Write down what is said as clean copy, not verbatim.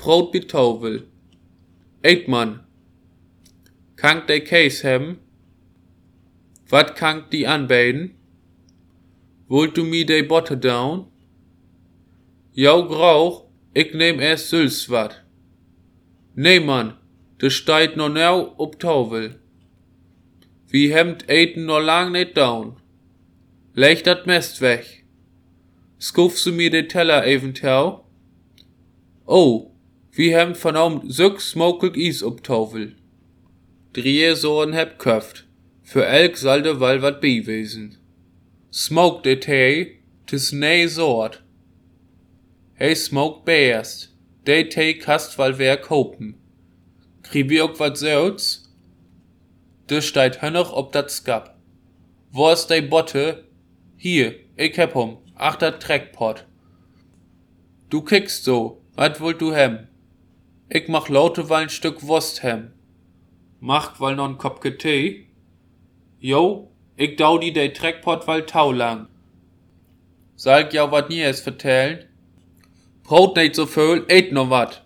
Brot mit Tauvel. Eet man. Kank de Käse hebben? Wat kank die anbieden? Wollt du mi de Botte down? Jau grauch, ik neem erst süß wat. Nee man, de steit no nou op Tauvel. Wie hemmt eten no lang net down. Leg dat Mest weg. Skuf ze mir de Teller eventuell? Oh, wie hemmt van suk smokig is op Tauvel. Drie Soren heb köft. Für elk zal de wal wat bijwezen. Smoke de thee, tis nee soort. Hey smoke beerst. De thee kast wal wer kopen. Krieg wir ook wat zouts? De steit hönnoch op dat skap. Wo is de Botte? Hier, ik heb achter Treckpot. Du kickst so, wat wollt du hem? Ik mach laute wal ein Stück Wurst hem. Mach wal noch ein Kopke Tee? Jo, ik dau die de Treckpot wal tau lang. Salg ja wat nie es vertellen? Brot nicht so viel, eet noch wat.